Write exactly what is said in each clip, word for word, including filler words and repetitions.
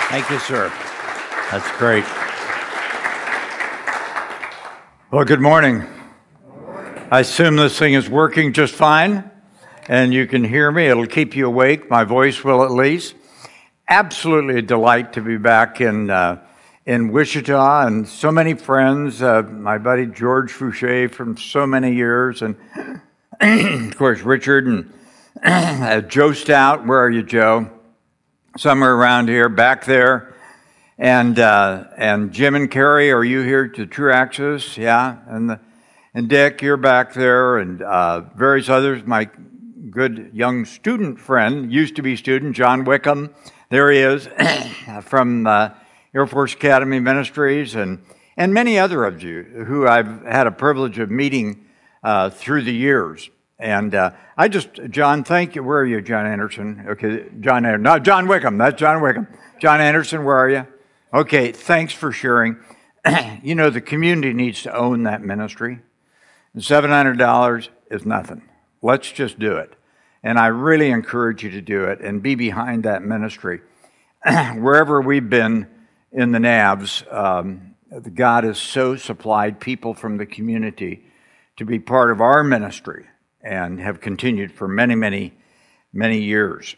Thank you, sir. That's great. Well, good morning. I assume this thing is working just fine, and you can hear me. It'll keep you awake. My voice will at least. Absolutely a delight to be back in uh, in Wichita, and so many friends. Uh, my buddy George Fouché from so many years, and of course Richard and uh, Joe Stout. Where are you, Joe? Somewhere around here, back there. And uh, and Jim and Carrie, are you here to True Access? Yeah. And the, and Dick, you're back there, and uh, various others. My good young student friend, used to be student, John Wickham. There he is, from uh, Air Force Academy Ministries, and, and many other of you who I've had a privilege of meeting uh, through the years. And uh, I just, John, thank you. Where are you, John Anderson? Okay, John Anderson. No, John Wickham. That's John Wickham. John Anderson, where are you? Okay, thanks for sharing. You know, the community needs to own that ministry. And seven hundred dollars is nothing. Let's just do it. And I really encourage you to do it and be behind that ministry. Wherever we've been in the N A V S, um, God has so supplied people from the community to be part of our ministry, and have continued for many, many, many years.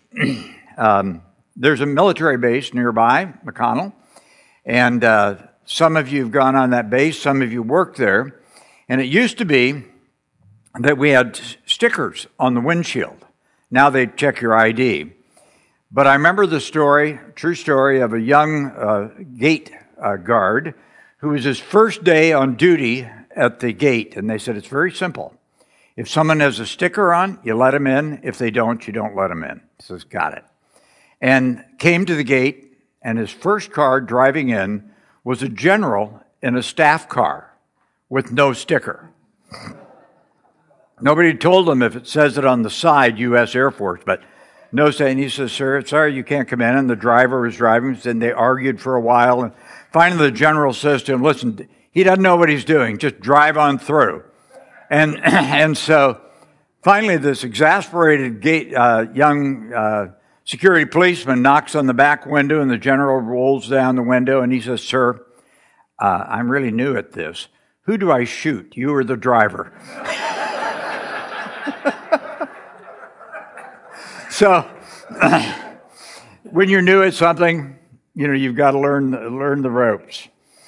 um, there's a military base nearby, McConnell, and uh, some of you have gone on that base, some of you work there, and it used to be that we had stickers on the windshield. Now they check your I D. But I remember the story, true story, of a young uh, gate uh, guard who was his first day on duty at the gate, and they said, it's very simple. If someone has a sticker on, you let them in. If they don't, you don't let them in. He says, got it. And came to the gate, and his first car driving in was a general in a staff car with no sticker. Nobody told him if it says it on the side, U S Air Force, but no saying. He says, sir, sorry, you can't come in. And the driver was driving, and they argued for a while. And finally, the general says to him, listen, he doesn't know what he's doing. Just drive on through. And and so finally this exasperated gate, uh, young uh, security policeman knocks on the back window, and the general rolls down the window, and he says, sir, uh, I'm really new at this. Who do I shoot, you or the driver? So when you're new at something, you know, you've got to learn, learn the ropes.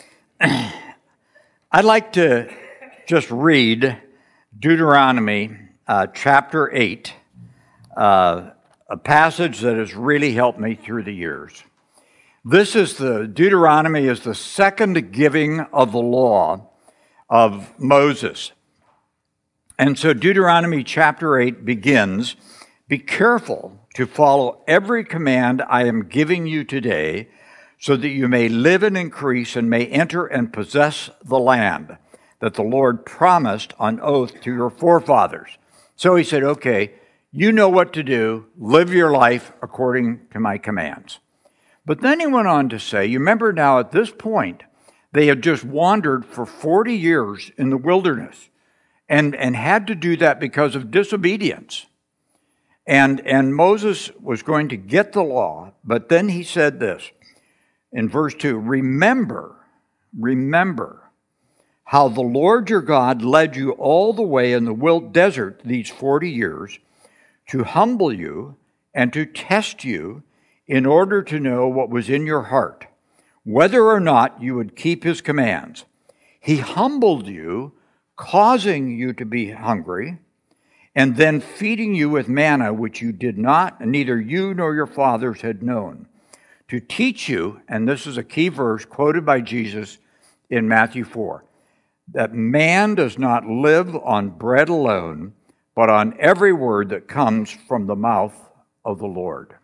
I'd like to just read Deuteronomy uh, chapter eight, uh, a passage that has really helped me through the years. This is the, Deuteronomy is the second giving of the law of Moses. And so Deuteronomy chapter eight begins, be careful to follow every command I am giving you today, so that you may live and increase and may enter and possess the land that the Lord promised on oath to your forefathers. So he said, okay, you know what to do. Live your life according to my commands. But then he went on to say, you remember now at this point, they had just wandered for forty years in the wilderness and, and had to do that because of disobedience. And, and Moses was going to get the law, but then he said this in verse two, remember, remember, how the Lord your God led you all the way in the wild desert these forty years to humble you and to test you in order to know what was in your heart, whether or not you would keep his commands. He humbled you, causing you to be hungry, and then feeding you with manna which you did not, and neither you nor your fathers had known, to teach you, and this is a key verse quoted by Jesus in Matthew four, that man does not live on bread alone, but on every word that comes from the mouth of the Lord.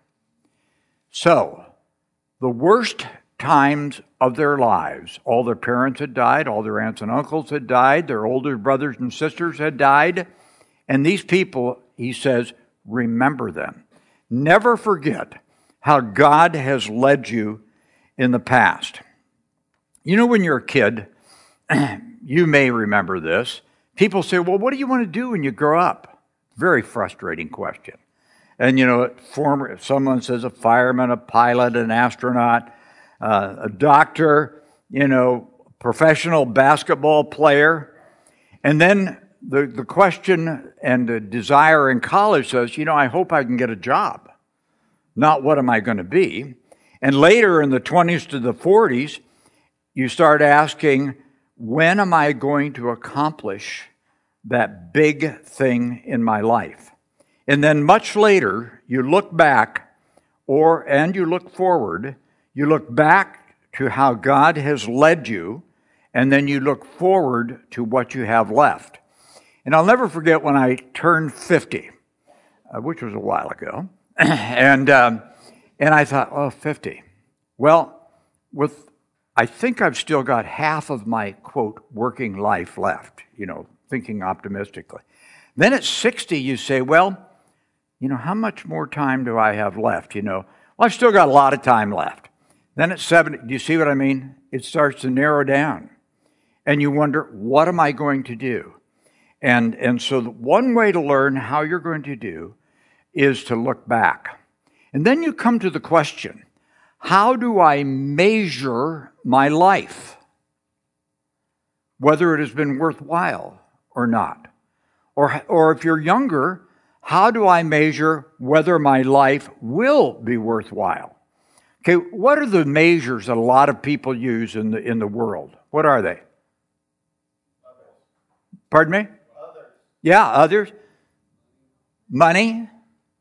So, the worst times of their lives, all their parents had died, all their aunts and uncles had died, their older brothers and sisters had died, and these people, he says, remember them. Never forget how God has led you in the past. You know, when you're a kid, you may remember this. People say, well, what do you want to do when you grow up? Very frustrating question. And, you know, former, if someone says a fireman, a pilot, an astronaut, uh, a doctor, you know, professional basketball player. And then the, the question and the desire in college says, you know, I hope I can get a job, not what am I going to be. And later in the twenties to the forties, you start asking, when am I going to accomplish that big thing in my life? And then much later, you look back, or and you look forward, you look back to how God has led you, and then you look forward to what you have left. And I'll never forget when I turned fifty, uh, which was a while ago, and um, and I thought, oh, fifty. Well, with I think I've still got half of my, quote, working life left, you know, thinking optimistically. Then at sixty, you say, well, you know, how much more time do I have left, you know? Well, I've still got a lot of time left. Then at seventy, do you see what I mean? It starts to narrow down. And you wonder, what am I going to do? And, and so the one way to learn how you're going to do is to look back. And then you come to the question, how do I measure my life? Whether it has been worthwhile or not. Or, or if you're younger, how do I measure whether my life will be worthwhile? Okay, what are the measures that a lot of people use in the, in the world? What are they? Others. Pardon me? Others. Yeah, others. Money,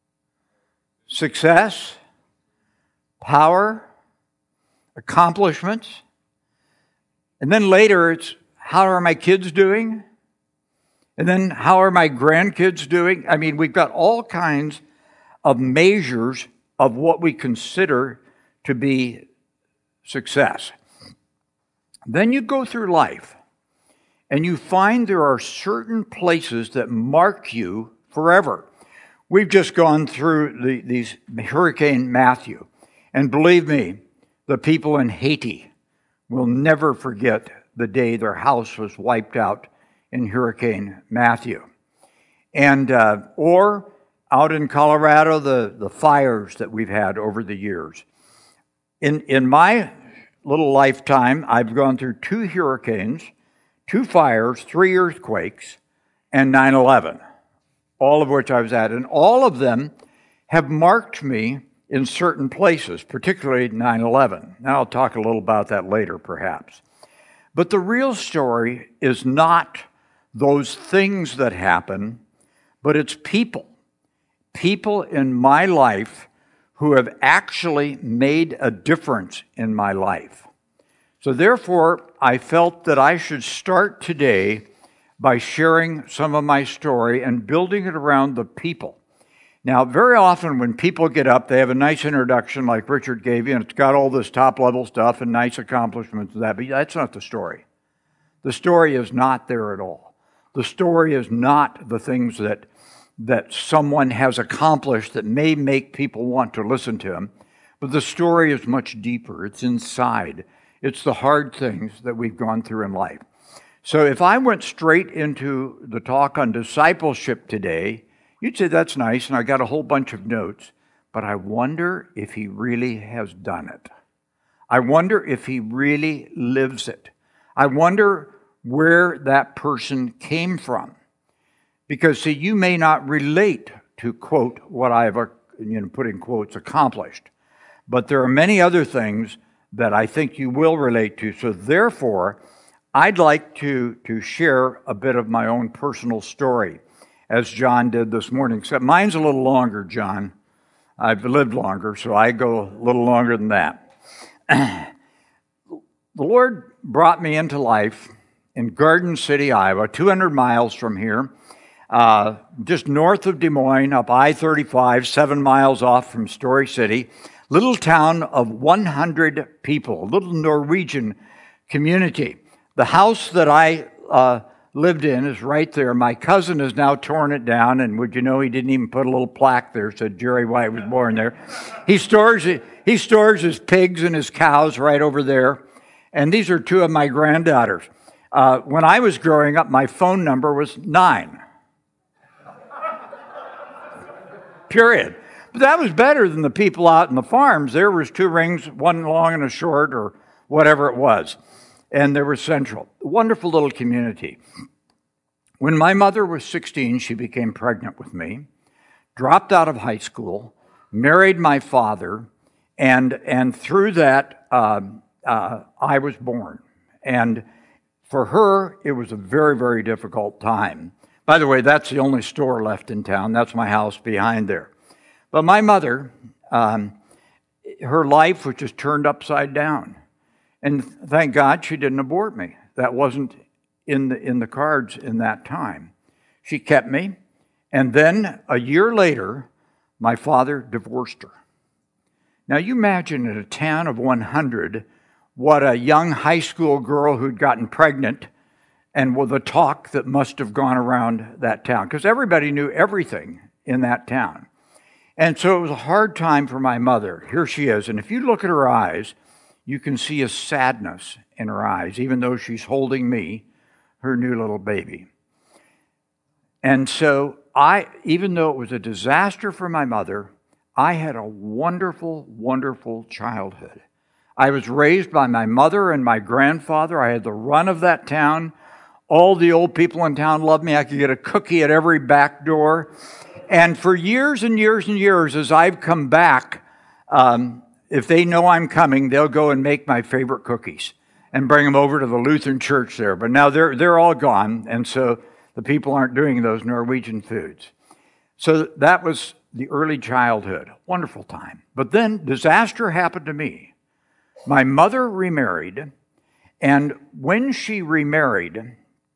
success, power, accomplishments. And then later it's, how are my kids doing? And then how are my grandkids doing? I mean, we've got all kinds of measures of what we consider to be success. Then you go through life and you find there are certain places that mark you forever. We've just gone through the, these Hurricane Matthew. And believe me, the people in Haiti will never forget the day their house was wiped out in Hurricane Matthew. And, uh, or out in Colorado, the, the fires that we've had over the years. In, in my little lifetime, I've gone through two hurricanes, two fires, three earthquakes, and nine eleven, all of which I was at. And all of them have marked me in certain places, particularly nine eleven. Now, I'll talk a little about that later, perhaps. But the real story is not those things that happen, but it's people. People in my life who have actually made a difference in my life. So therefore, I felt that I should start today by sharing some of my story and building it around the people. Now, very often when people get up, they have a nice introduction like Richard gave you, and it's got all this top-level stuff and nice accomplishments and that, but that's not the story. The story is not there at all. The story is not the things that, that someone has accomplished that may make people want to listen to him, but the story is much deeper. It's inside. It's the hard things that we've gone through in life. So if I went straight into the talk on discipleship today, you'd say, that's nice, and I got a whole bunch of notes, but I wonder if he really has done it. I wonder if he really lives it. I wonder where that person came from. Because, see, you may not relate to, quote, what I've, you know, put in quotes, accomplished. But there are many other things that I think you will relate to. So therefore, I'd like to, to share a bit of my own personal story, as John did this morning. Except mine's a little longer, John. I've lived longer, so I go a little longer than that. The Lord brought me into life in Garden City, Iowa, two hundred miles from here, uh, just north of Des Moines, up I thirty-five, seven miles off from Story City. Little town of one hundred people, a little Norwegian community. The house that I uh, lived in is right there. My cousin has now torn it down, and would you know, he didn't even put a little plaque there, said Jerry White was born there. He stores he stores his pigs and his cows right over there, and these are two of my granddaughters. Uh, when I was growing up, my phone number was nine. Period. But that was better than the people out in the farms. There was two rings, one long and a short, or whatever it was. And there was Central. A wonderful little community. When my mother was sixteen, she became pregnant with me, dropped out of high school, married my father, and and through that, uh, uh, I was born. And for her, it was a very, very difficult time. By the way, that's the only store left in town. That's my house behind there. But my mother, um, her life was just turned upside down. And thank God she didn't abort me. That wasn't in the, in the cards in that time. She kept me. And then a year later, my father divorced her. Now you imagine in a town of one hundred, what a young high school girl who'd gotten pregnant and with the talk that must have gone around that town. Because everybody knew everything in that town. And so it was a hard time for my mother. Here she is. And if you look at her eyes, you can see a sadness in her eyes, even though she's holding me, her new little baby. And so I, even though it was a disaster for my mother, I had a wonderful, wonderful childhood. I was raised by my mother and my grandfather. I had the run of that town. All the old people in town loved me. I could get a cookie at every back door. And for years and years and years, as I've come back, um, if they know I'm coming, they'll go and make my favorite cookies and bring them over to the Lutheran church there. But now they're they're all gone, and so the people aren't doing those Norwegian foods. So that was the early childhood. Wonderful time. But then disaster happened to me. My mother remarried, and when she remarried,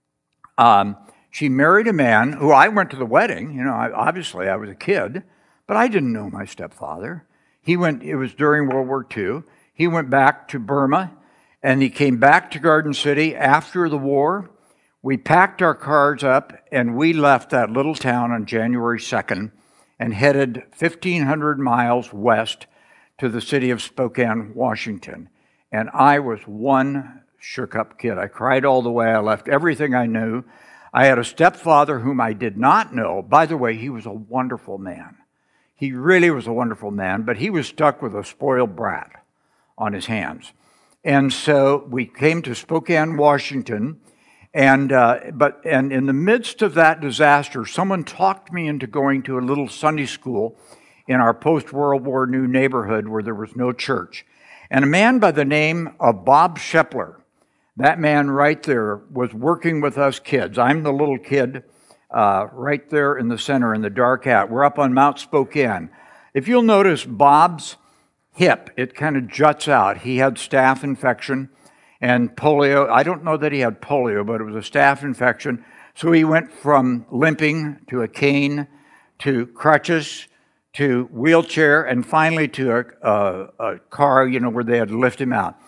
um, she married a man who I went to the wedding. You know, I, obviously I was a kid, but I didn't know my stepfather. He went, it was during World War Two. He went back to Burma, and he came back to Garden City after the war. We packed our cars up, and we left that little town on January second and headed fifteen hundred miles west to the city of Spokane, Washington. And I was one shook-up kid. I cried all the way. I left everything I knew. I had a stepfather whom I did not know. By the way, he was a wonderful man. He really was a wonderful man, but he was stuck with a spoiled brat on his hands. And so we came to Spokane, Washington, and uh, but and in the midst of that disaster, someone talked me into going to a little Sunday school in our post-World War New neighborhood where there was no church. And a man by the name of Bob Shepler, that man right there, was working with us kids. I'm the little kid uh, right there in the center in the dark hat. We're up on Mount Spokane. If you'll notice Bob's hip, it kind of juts out. He had staph infection and polio. I don't know that he had polio, but it was a staph infection. So he went from limping to a cane to crutches to wheelchair and finally to a, a, a car, you know, where they had to lift him out.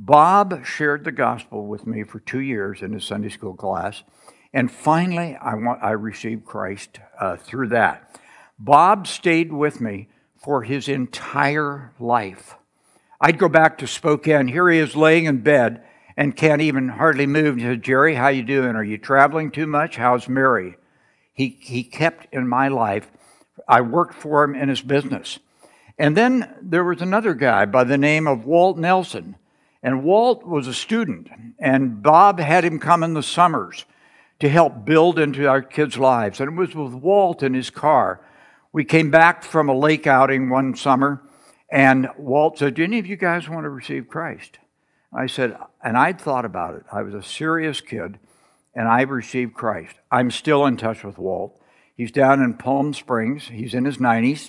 Bob shared the gospel with me for two years in his Sunday school class. And finally, I, want, I received Christ uh, through that. Bob stayed with me for his entire life. I'd go back to Spokane. Here he is laying in bed and can't even hardly move. He said, Jerry, how you doing? Are you traveling too much? How's Mary? He, he kept in my life. I worked for him in his business. And then there was another guy by the name of Walt Nelson. And Walt was a student. And Bob had him come in the summers to help build into our kids' lives. And it was with Walt in his car. We came back from a lake outing one summer, and Walt said, do any of you guys want to receive Christ? I said, and I'd thought about it. I was a serious kid, and I received Christ. I'm still in touch with Walt. He's down in Palm Springs. He's in his nineties.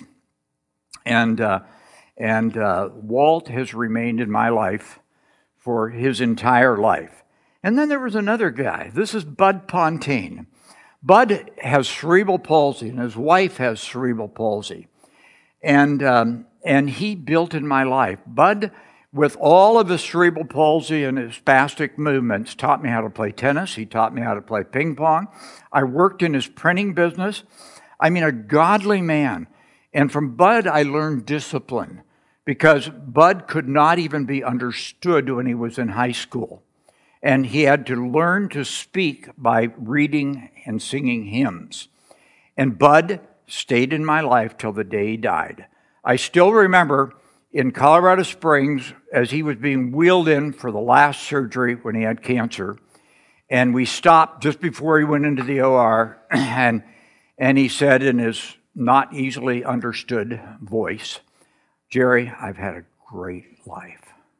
And, uh, and uh, Walt has remained in my life for his entire life. And then there was another guy. This is Bud Pontaine. Bud has cerebral palsy, and his wife has cerebral palsy. And um, and he built in my life. Bud, with all of his cerebral palsy and his spastic movements, taught me how to play tennis. He taught me how to play ping pong. I worked in his printing business. I mean, a godly man. And from Bud, I learned discipline, because Bud could not even be understood when he was in high school. And he had to learn to speak by reading and singing hymns. And Bud stayed in my life till the day he died. I still remember in Colorado Springs as he was being wheeled in for the last surgery when he had cancer. And we stopped just before he went into the O R, and, and he said in his not easily understood voice, "Jerry, I've had a great life."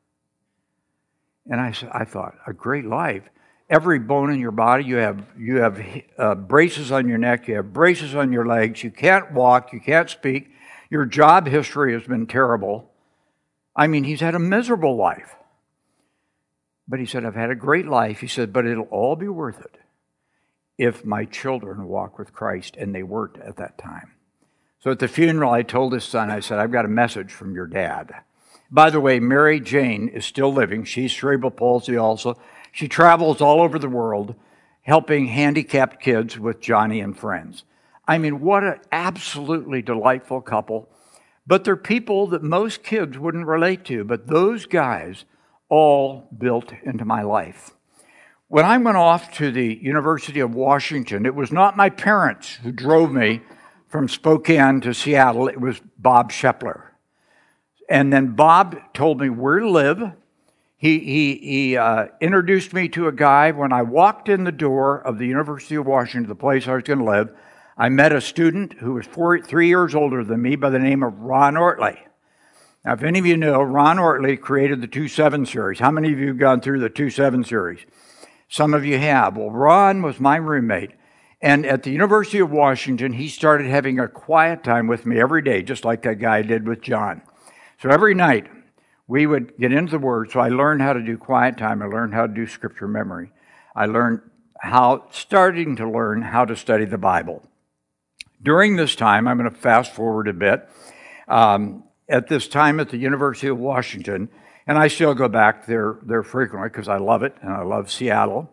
And I, I thought, a great life? Every bone in your body, you have, you have uh, braces on your neck, you have braces on your legs, you can't walk, you can't speak, your job history has been terrible. I mean, he's had a miserable life. But he said, I've had a great life. He said, but it'll all be worth it if my children walk with Christ, and they weren't at that time. So at the funeral, I told his son, I said, I've got a message from your dad. By the way, Mary Jane is still living. She's cerebral palsy also. She travels all over the world helping handicapped kids with Johnny and friends. I mean, what an absolutely delightful couple. But they're people that most kids wouldn't relate to. But those guys all built into my life. When I went off to the University of Washington, it was not my parents who drove me from Spokane to Seattle. It was Bob Shepler. And then Bob told me where to live. He, he, he uh, introduced me to a guy. When I walked in the door of the University of Washington, the place I was going to live, I met a student who was four, three years older than me by the name of Ron Ortley. Now, if any of you know, Ron Ortley created the two seven series. How many of you have gone through the two seven series? Some of you have. Well, Ron was my roommate. And at the University of Washington, he started having a quiet time with me every day, just like that guy did with John. So every night, we would get into the Word. So I learned how to do quiet time. I learned how to do Scripture memory. I learned how, starting to learn how to study the Bible. During this time, I'm going to fast forward a bit. Um, at this time at the University of Washington, and I still go back there, there frequently because I love it and I love Seattle.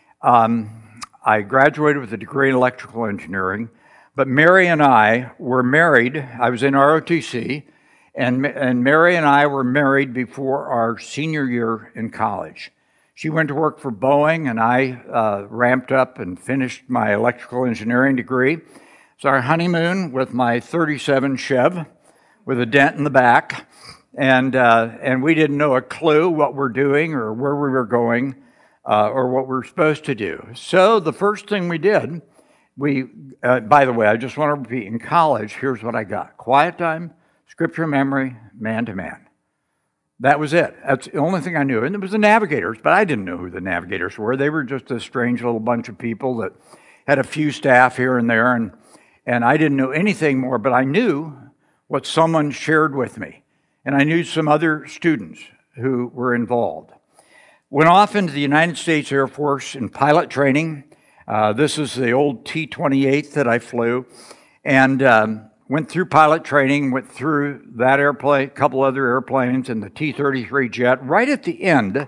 Um, I graduated with a degree in electrical engineering, but Mary and I were married. I was in R O T C. And, and Mary and I were married before our senior year in college. She went to work for Boeing, and I uh, ramped up and finished my electrical engineering degree. So our honeymoon with my thirty-seven Chev with a dent in the back, and uh, and we didn't know a clue what we're doing or where we were going uh, or what we were supposed to do. So the first thing we did, we, uh, by the way, I just want to repeat, in college, here's what I got. Quiet time, Scripture memory, man-to-man. That was it. That's the only thing I knew. And it was the Navigators, but I didn't know who the Navigators were. They were just a strange little bunch of people that had a few staff here and there, and, and I didn't know anything more, but I knew what someone shared with me. And I knew some other students who were involved. Went off into the United States Air Force in pilot training. Uh, this is the old T twenty-eight that I flew. And um, went through pilot training, went through that airplane, a couple other airplanes, and the T thirty-three jet. Right at the end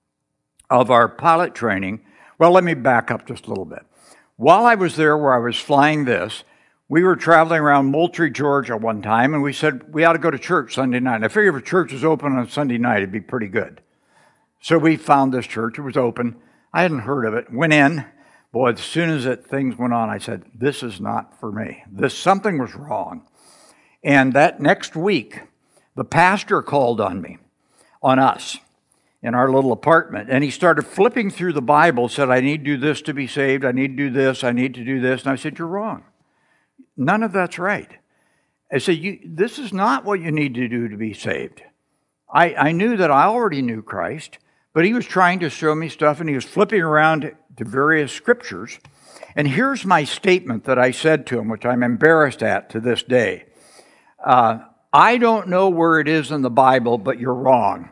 of our pilot training, well, let me back up just a little bit. While I was there where I was flying this, we were traveling around Moultrie, Georgia one time, and we said we ought to go to church Sunday night. I figured if a church was open on Sunday night, it'd be pretty good. So we found this church. It was open. I hadn't heard of it. Went in. Boy, as soon as it, things went on, I said, this is not for me. This, something was wrong. And that next week, the pastor called on me, on us, in our little apartment. And he started flipping through the Bible, said, I need to do this to be saved. I need to do this. I need to do this. And I said, you're wrong. None of that's right. I said, you, this is not what you need to do to be saved. I, I knew that I already knew Christ, but he was trying to show me stuff, and he was flipping around to various scriptures. And here's my statement that I said to him, which I'm embarrassed at to this day. Uh, I don't know where it is in the Bible, but you're wrong.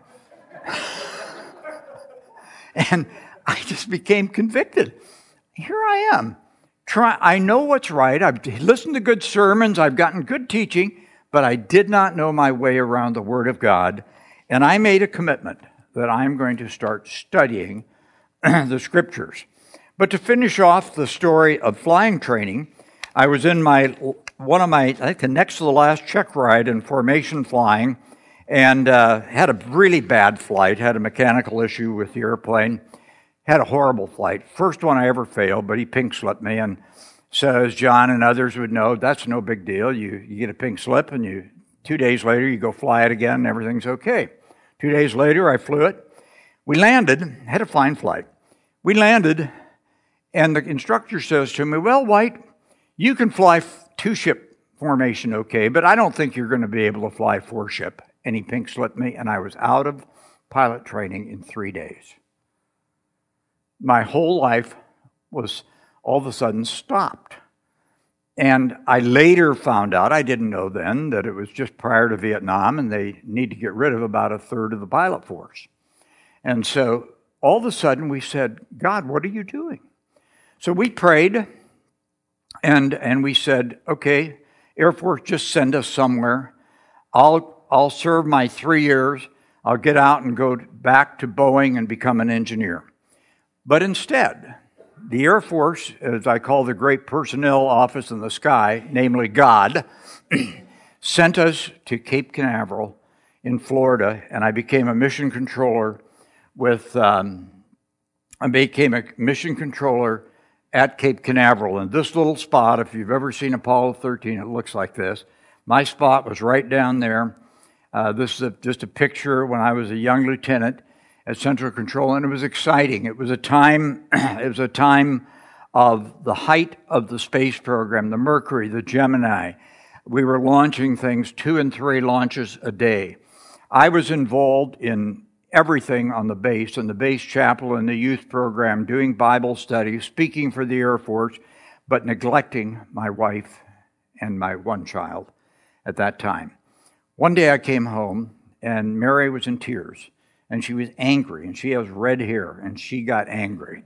And I just became convicted. Here I am. Try, I know what's right. I've listened to good sermons. I've gotten good teaching, but I did not know my way around the Word of God. And I made a commitment that I'm going to start studying the Scriptures. But to finish off the story of flying training, I was in my one of my, I think the next to the last check ride in formation flying, and uh, had a really bad flight, had a mechanical issue with the airplane. Had a horrible flight. First one I ever failed, but he pink slipped me. And so as John and others would know, that's no big deal. You, you get a pink slip and you Two days later, you go fly it again, and everything's okay. Two days later, I flew it. We landed, had a fine flight. We landed, and the instructor says to me, well, White, you can fly two-ship formation okay, but I don't think you're going to be able to fly four-ship. And he pink-slipped me, and I was out of pilot training in three days. My whole life was all of a sudden stopped. And I later found out, I didn't know then, that it was just prior to Vietnam, and they need to get rid of about a third of the pilot force. And so all of a sudden we said, God, what are you doing? So we prayed, and and we said, okay, Air Force, just send us somewhere. I'll I'll serve my three years. I'll get out and go back to Boeing and become an engineer. But instead, the Air Force, as I call the great personnel office in the sky, namely God, sent us to Cape Canaveral in Florida, and I became a mission controller with, um, I became a mission controller at Cape Canaveral. And this little spot, if you've ever seen Apollo thirteen, it looks like this. My spot was right down there. Uh, this is a, just a picture when I was a young lieutenant at Central Control, and it was exciting. It was a time, it was a time of the height of the space program, the Mercury, the Gemini. We were launching things, two and three launches a day. I was involved in everything on the base, in the base chapel and the youth program, doing Bible studies, speaking for the Air Force, but neglecting my wife and my one child at that time. One day I came home, and Mary was in tears, and she was angry, and she has red hair, and she got angry.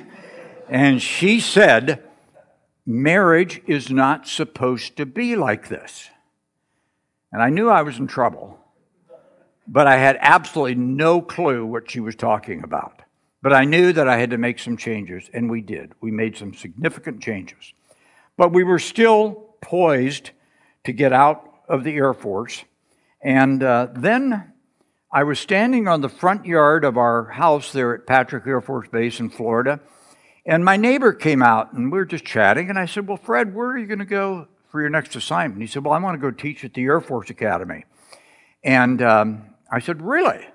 And she said, marriage is not supposed to be like this. And I knew I was in trouble, but I had absolutely no clue what she was talking about. But I knew that I had to make some changes, and we did. We made some significant changes. But we were still poised to get out of the Air Force. And uh, then I was standing on the front yard of our house there at Patrick Air Force Base in Florida, and my neighbor came out, and we were just chatting, and I said, well, Fred, where are you going to go for your next assignment? He said, well, I want to go teach at the Air Force Academy. And um, I said, really?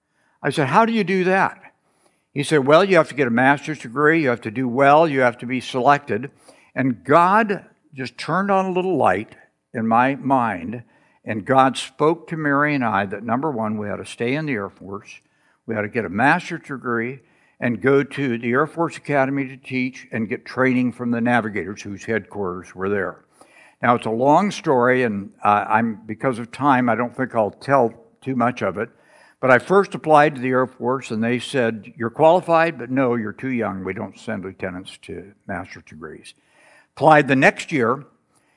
I said, how do you do that? He said, well, you have to get a master's degree, you have to do well, you have to be selected. And God just turned on a little light in my mind, and God spoke to Mary and I that, number one, we had to stay in the Air Force, we had to get a master's degree, and go to the Air Force Academy to teach and get training from the navigators whose headquarters were there. Now, it's a long story, and uh, I'm because of time, I don't think I'll tell too much of it. But I first applied to the Air Force, and they said, you're qualified, but no, you're too young. We don't send lieutenants to master's degrees. Applied the next year,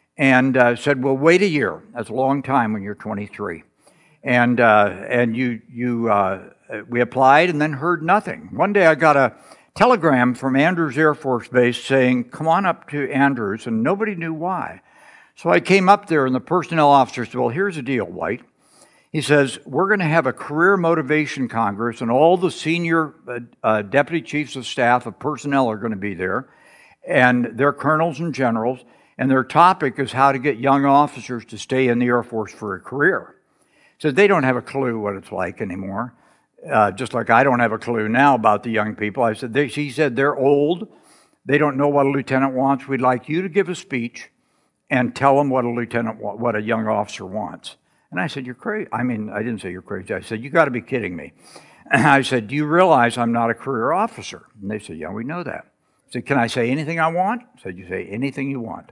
and uh, said, well, wait a year. That's a long time when you're twenty-three. And uh, and you you uh, we applied and then heard nothing. One day I got a telegram from Andrews Air Force Base saying, come on up to Andrews, and nobody knew why. So I came up there, and the personnel officer said, well, here's the deal, White. He says, we're going to have a career motivation congress, and all the senior uh, uh, deputy chiefs of staff of personnel are going to be there, and they're colonels and generals, and their topic is how to get young officers to stay in the Air Force for a career. So they don't have a clue what it's like anymore, uh, just like I don't have a clue now about the young people. I said, they, he said, they're old. They don't know what a lieutenant wants. We'd like you to give a speech and tell them what a lieutenant, what a young officer wants. And I said, you're crazy. I mean, I didn't say you're crazy. I said, you got to be kidding me. And I said, do you realize I'm not a career officer? And they said, yeah, we know that. I said, can I say anything I want? I said, you say anything you want.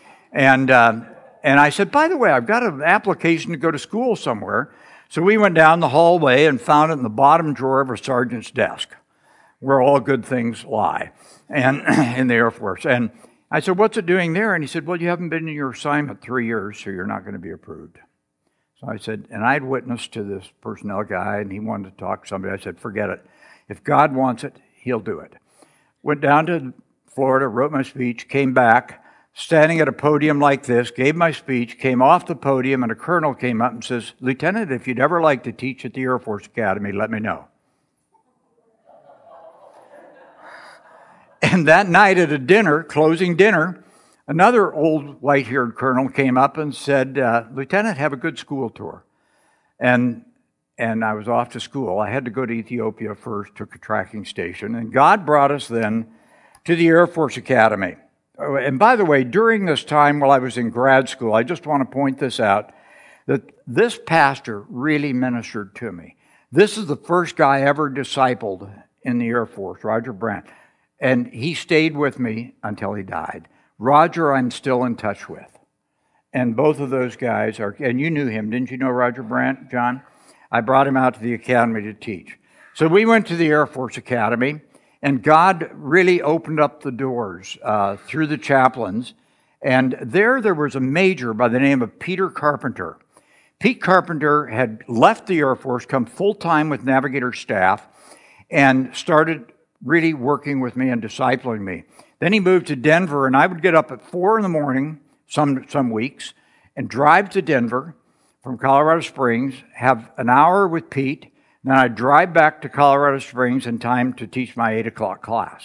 And uh, and I said, by the way, I've got an application to go to school somewhere. So we went down the hallway and found it in the bottom drawer of a sergeant's desk, where all good things lie, and in the Air Force. And I said, what's it doing there? And he said, well, you haven't been in your assignment three years, so you're not going to be approved. So I said, and I'd witnessed to this personnel guy, and he wanted to talk to somebody. I said, forget it. If God wants it, he'll do it. Went down to Florida, wrote my speech, came back, standing at a podium like this, gave my speech, came off the podium, and a colonel came up and says, Lieutenant, if you'd ever like to teach at the Air Force Academy, let me know. And that night at a dinner, closing dinner, Another old white-haired colonel came up and said, uh, Lieutenant, have a good school tour. And and I was off to school. I had to go to Ethiopia first, took a tracking station, and God brought us then to the Air Force Academy. And by the way, during this time while I was in grad school, I just want to point this out, that this pastor really ministered to me. This is the first guy ever discipled in the Air Force, Roger Brandt. And he stayed with me until he died. Roger, I'm still in touch with. And both of those guys are, and you knew him, didn't you know Roger Brandt, John? I brought him out to the academy to teach. So we went to the Air Force Academy, and God really opened up the doors uh, through the chaplains. And there, there was a major by the name of Peter Carpenter. Pete Carpenter had left the Air Force, come full-time with Navigator staff, and started really working with me and discipling me. Then he moved to Denver, and I would get up at four in the morning, some some weeks, and drive to Denver from Colorado Springs, have an hour with Pete, then I'd drive back to Colorado Springs in time to teach my eight o'clock class.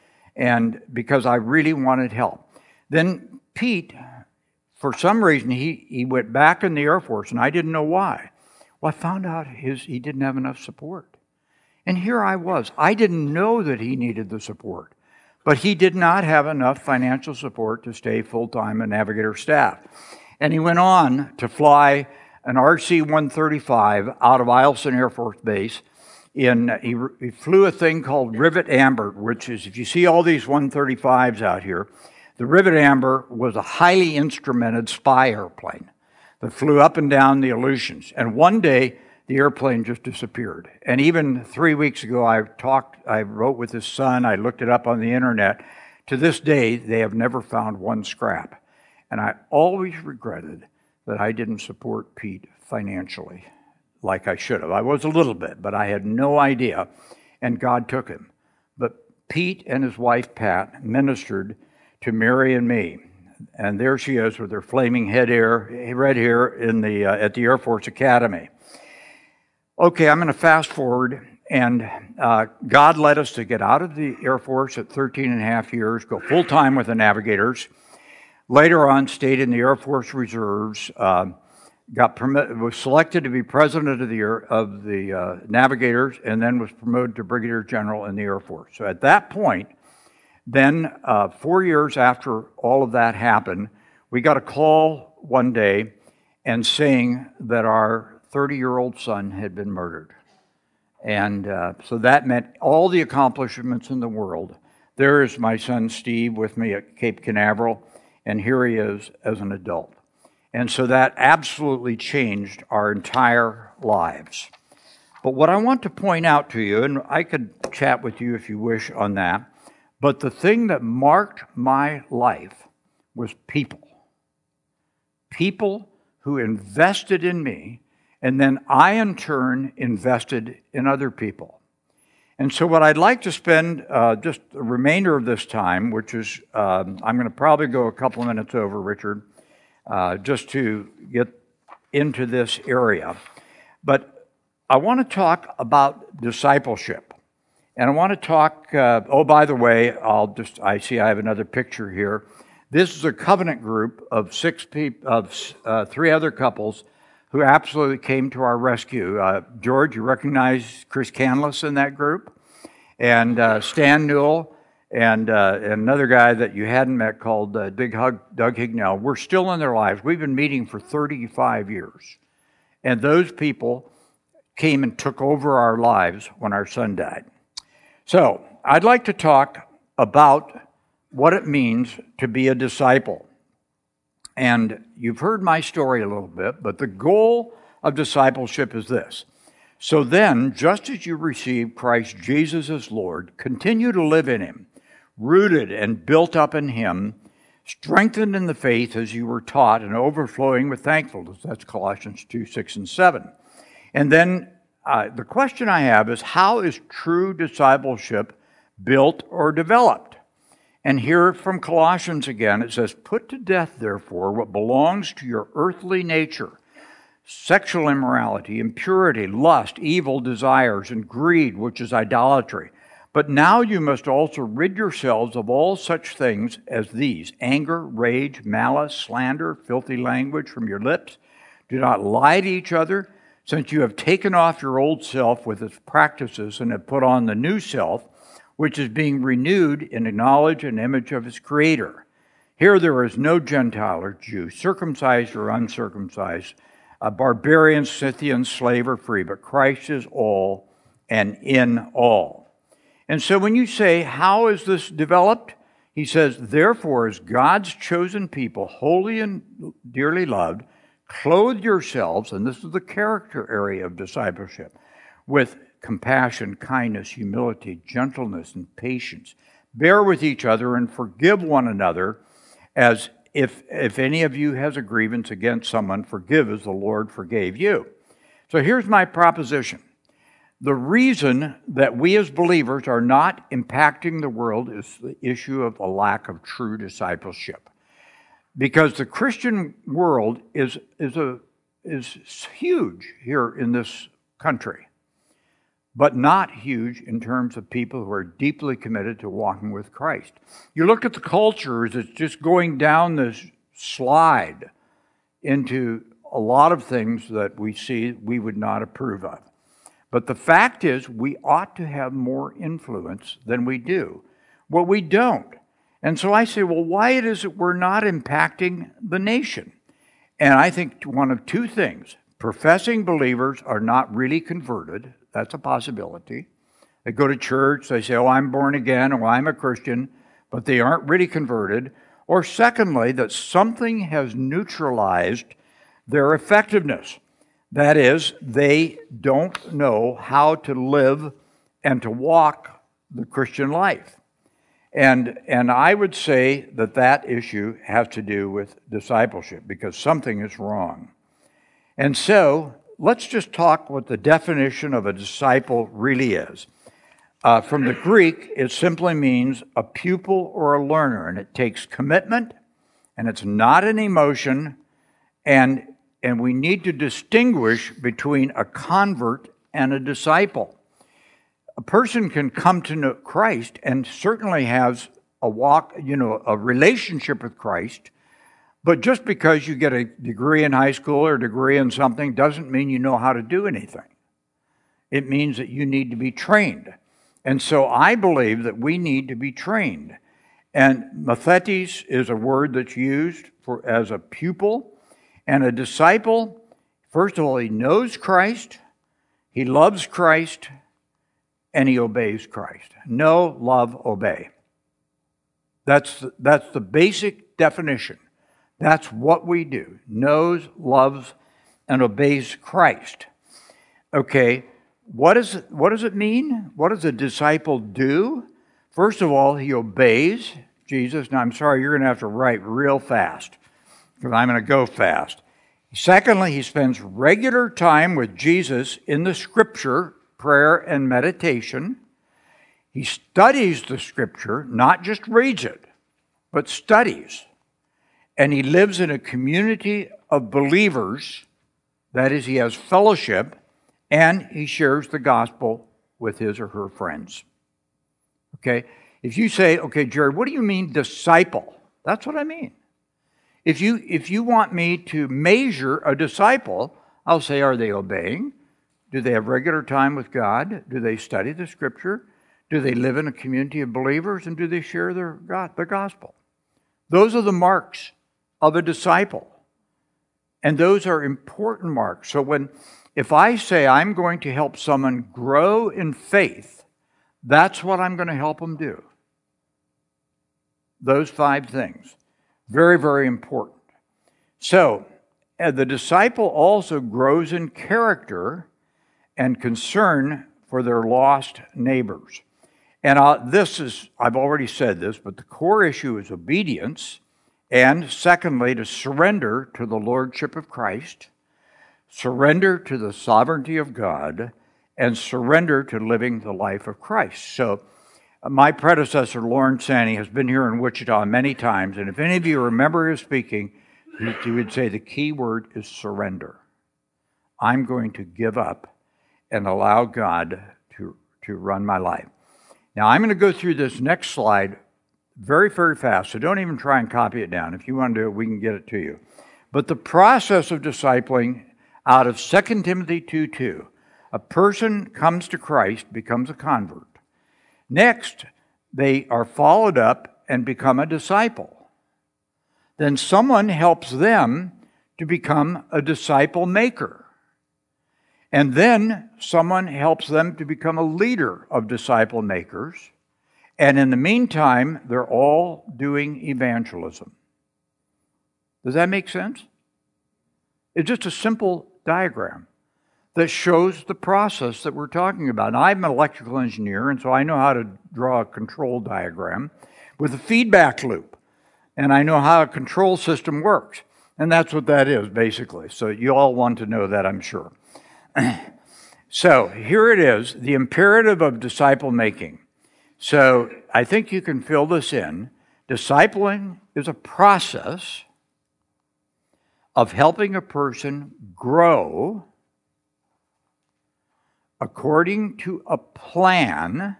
And because I really wanted help. Then Pete, for some reason, he, he went back in the Air Force, and I didn't know why. Well, I found out his he didn't have enough support. And here I was. I didn't know that he needed the support. But he did not have enough financial support to stay full-time in Navigator staff. And he went on to fly an R C one thirty-five out of Eielson Air Force Base. In, he, he flew a thing called Rivet Amber, which is, if you see all these one thirty-fives out here, the Rivet Amber was a highly instrumented spy airplane that flew up and down the Aleutians. And one day, the airplane just disappeared. And even three weeks ago, I talked, I wrote with his son, I looked it up on the internet. To this day, they have never found one scrap. And I always regretted that I didn't support Pete financially like I should have. I was a little bit, but I had no idea, and God took him. But Pete and his wife, Pat, ministered to Mary and me. And there she is with her flaming head hair, red hair in the, uh, at the Air Force Academy. Okay, I'm going to fast forward, and uh, God led us to get out of the Air Force at thirteen and a half years, go full-time with the Navigators. Later on, stayed in the Air Force Reserves, uh, got permit, was selected to be president of the Air, of the uh, Navigators, and then was promoted to Brigadier General in the Air Force. So at that point, then uh, four years after all of that happened, we got a call one day and saying that our thirty-year-old son had been murdered. And uh, so that meant all the accomplishments in the world. There is my son Steve with me at Cape Canaveral, and here he is as an adult. And so that absolutely changed our entire lives. But what I want to point out to you, and I could chat with you if you wish on that, but the thing that marked my life was people. People who invested in me, and then I, in turn, invested in other people. And so what I'd like to spend uh, just the remainder of this time, which is, um, I'm going to probably go a couple of minutes over, Richard, uh, just to get into this area. But I want to talk about discipleship. And I want to talk, uh, oh, by the way, I'll just, I see I have another picture here. This is a covenant group of six people, of uh, three other couples who absolutely came to our rescue. Uh, George, you recognize Chris Canlis in that group? And uh, Stan Newell, and, uh, and another guy that you hadn't met called uh, Big Hug, Doug Hignell. We're still in their lives. We've been meeting for thirty-five years. And those people came and took over our lives when our son died. So, I'd like to talk about what it means to be a disciple. And you've heard my story a little bit, but the goal of discipleship is this. So then, just as you receive Christ Jesus as Lord, continue to live in Him, rooted and built up in Him, strengthened in the faith as you were taught, and overflowing with thankfulness. That's Colossians two, six, and seven. And then uh, the question I have is, how is true discipleship built or developed? And here from Colossians again, it says, put to death, therefore, what belongs to your earthly nature, sexual immorality, impurity, lust, evil desires, and greed, which is idolatry. But now you must also rid yourselves of all such things as these: anger, rage, malice, slander, filthy language from your lips. Do not lie to each other, since you have taken off your old self with its practices and have put on the new self, which is being renewed in the knowledge and image of its Creator. Here there is no Gentile or Jew, circumcised or uncircumcised, a barbarian, Scythian, slave or free, but Christ is all and in all. And so when you say, how is this developed? He says, therefore, as God's chosen people, holy and dearly loved, clothe yourselves, and this is the character area of discipleship, with compassion, kindness, humility, gentleness, and patience. Bear with each other and forgive one another, as if, if any of you has a grievance against someone, forgive as the Lord forgave you. So here's my proposition. The reason that we as believers are not impacting the world is the issue of a lack of true discipleship. Because the Christian world is, is, a, is huge here in this country, but not huge in terms of people who are deeply committed to walking with Christ. You look at the culture as it's just going down this slide into a lot of things that we see we would not approve of. But the fact is, we ought to have more influence than we do. Well, we don't. And so I say, well, why it is it we're not impacting the nation? And I think one of two things. Professing believers are not really converted. That's a possibility. They go to church, they say, oh, I'm born again, or I'm a Christian, but they aren't really converted. Or secondly, that something has neutralized their effectiveness. That is, they don't know how to live and to walk the Christian life. And, and I would say that that issue has to do with discipleship, because something is wrong. And so, let's just talk what the definition of a disciple really is. Uh, from the Greek, it simply means a pupil or a learner, and it takes commitment, and it's not an emotion, and, and we need to distinguish between a convert and a disciple. A person can come to know Christ and certainly has a walk, you know, a relationship with Christ, but just because you get a degree in high school or a degree in something doesn't mean you know how to do anything. It means that you need to be trained. And so I believe that we need to be trained. And mathetes is a word that's used for as a pupil. And a disciple, first of all, he knows Christ, he loves Christ, and he obeys Christ. Know, love, obey. That's, that's the basic definition. That's what we do. Knows, loves, and obeys Christ. Okay, what, is, what does it mean? What does a disciple do? First of all, he obeys Jesus. Now, I'm sorry, you're going to have to write real fast, because I'm going to go fast. Secondly, he spends regular time with Jesus in the Scripture, prayer and meditation. He studies the Scripture, not just reads it, but studies. And he lives in a community of believers. That is, he has fellowship, and he shares the gospel with his or her friends. Okay? If you say, okay, Jerry, what do you mean disciple? That's what I mean. If you, if you want me to measure a disciple, I'll say, are they obeying? Do they have regular time with God? Do they study the Scripture? Do they live in a community of believers? And do they share their, God, their gospel? Those are the marks of a disciple. And those are important marks. So when, if I say I'm going to help someone grow in faith, that's what I'm going to help them do. Those five things. Very, very important. So, the disciple also grows in character and concern for their lost neighbors. And uh, this is, I've already said this, but the core issue is obedience. And secondly, to surrender to the Lordship of Christ, surrender to the sovereignty of God, and surrender to living the life of Christ. So, my predecessor, Lawrence Sanny, has been here in Wichita many times, and if any of you remember his speaking, he, he would say the key word is surrender. I'm going to give up and allow God to, to run my life. Now, I'm going to go through this next slide very, very fast, so don't even try and copy it down. If you want to do it, we can get it to you. But the process of discipling out of Second Timothy two two, a person comes to Christ, becomes a convert. Next, they are followed up and become a disciple. Then someone helps them to become a disciple maker. And then someone helps them to become a leader of disciple makers. And in the meantime, they're all doing evangelism. Does that make sense? It's just a simple diagram that shows the process that we're talking about. Now, I'm an electrical engineer, and so I know how to draw a control diagram with a feedback loop. And I know how a control system works. And that's what that is, basically. So you all want to know that, I'm sure. So here it is, the imperative of disciple making. So I think you can fill this in. Discipling is a process of helping a person grow according to a plan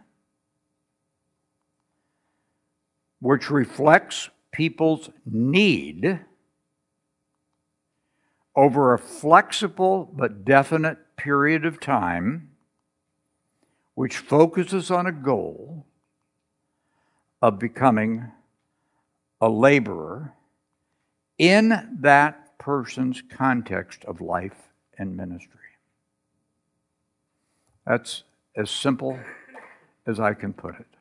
which reflects people's need over a flexible but definite period of time, which focuses on a goal of becoming a laborer in that person's context of life and ministry. That's as simple as I can put it.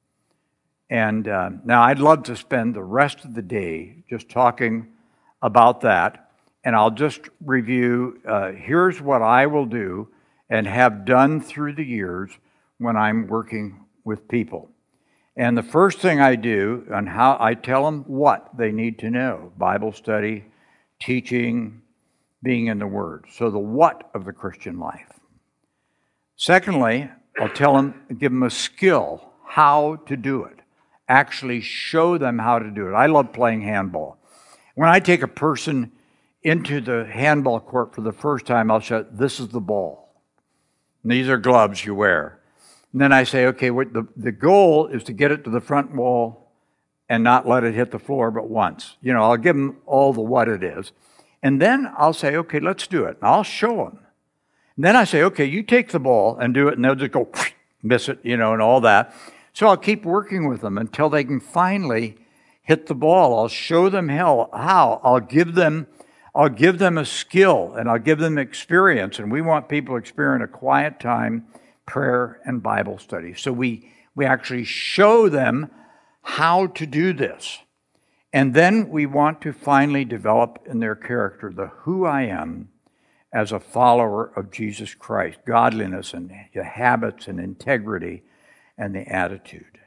And uh, now I'd love to spend the rest of the day just talking about that. And I'll just review, uh, here's what I will do and have done through the years when I'm working with people. And the first thing I do, and how I tell them what they need to know: Bible study, teaching, being in the Word. So the what of the Christian life. Secondly, I'll tell them, give them a skill, how to do it. Actually show them how to do it. I love playing handball. When I take a person into the handball court for the first time, I'll show, this is the ball. And these are gloves you wear. And then I say, okay, what the, the goal is to get it to the front wall and not let it hit the floor but once. You know, I'll give them all the what it is. And then I'll say, okay, let's do it. And I'll show them. And then I say, okay, you take the ball and do it, and they'll just go, miss it, you know, and all that. So I'll keep working with them until they can finally hit the ball. I'll show them how. how. I'll give them I'll give them a skill, and I'll give them experience. And we want people to experience a quiet time, prayer, and Bible study. So we, we actually show them how to do this. And then we want to finally develop in their character the who I am as a follower of Jesus Christ, godliness and the habits and integrity and the attitude.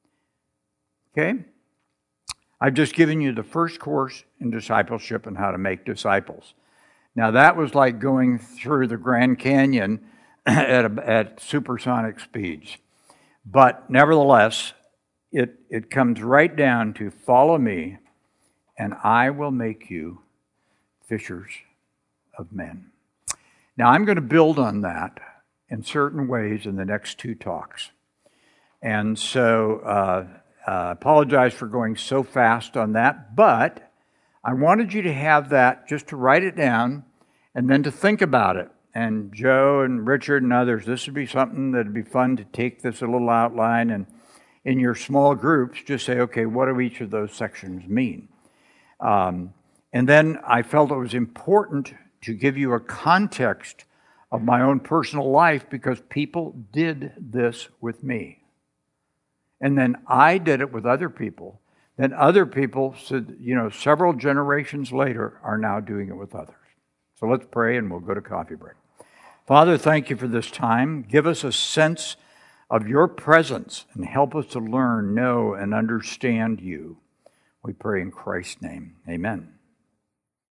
Okay? I've just given you the first course in discipleship and how to make disciples. Now that was like going through the Grand Canyon at, a, at supersonic speeds. But nevertheless, it, it comes right down to follow me and I will make you fishers of men. Now I'm going to build on that in certain ways in the next two talks. And so uh, I uh, apologize for going so fast on that, but I wanted you to have that just to write it down and then to think about it. And Joe and Richard and others, this would be something that would be fun to take this a little outline and in your small groups, just say, okay, what do each of those sections mean? Um, and then I felt it was important to give you a context of my own personal life because people did this with me. And then I did it with other people. Then other people, said, you know, several generations later are now doing it with others. So let's pray and we'll go to coffee break. Father, thank you for this time. Give us a sense of your presence and help us to learn, know, and understand you. We pray in Christ's name. Amen.